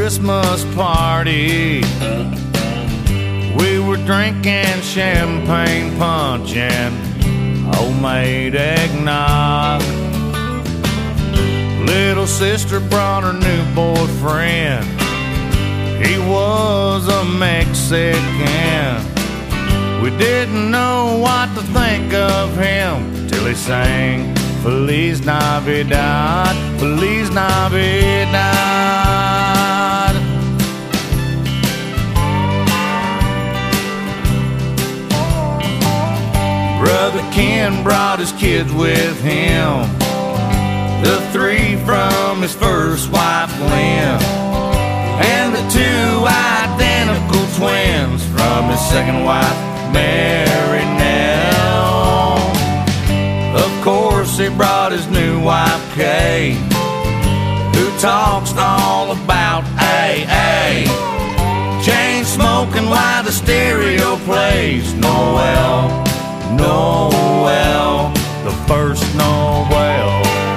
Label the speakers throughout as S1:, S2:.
S1: Christmas party. We were drinking champagne punch and homemade eggnog. Little sister brought her new boyfriend. He was a Mexican. We didn't know what to think of him till he sang Feliz Navidad, Feliz Navidad. Brother Ken brought his kids with him, the 3 from his first wife Lynn, and the 2 identical twins from his second wife Mary Nell. Of course he brought his new wife Kay, who talks all about AA, chain smoking while the stereo plays Noel, Noel, the first Noel.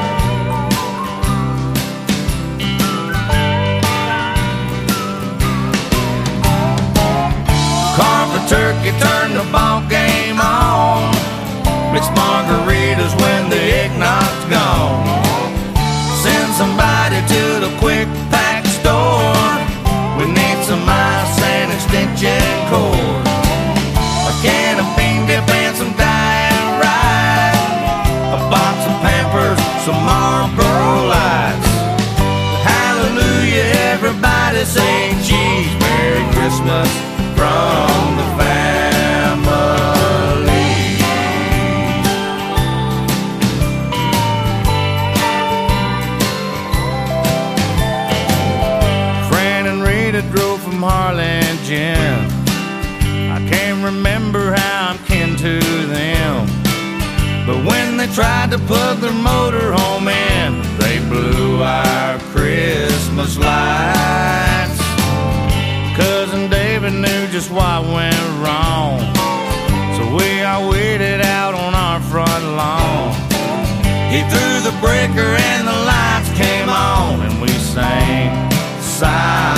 S1: Carve the turkey, turn the ball game on, mix margaritas when the eggnog's gone. Send somebody to the quick pack store. We need some ice and extension cord, a can of bean dip and some diet rice, a box of Pampers, some Marlboro Lights. Hallelujah, everybody say cheese. Merry Christmas from the family. Fran and Rita drove from Harlingen. I can't remember how I'm kin to them, but when they tried to plug their motorhome in, they blew our Christmas lights. Cousin David knew just what went wrong, so we all waited out on our front lawn. He threw the breaker and the lights came on, and we sang Silent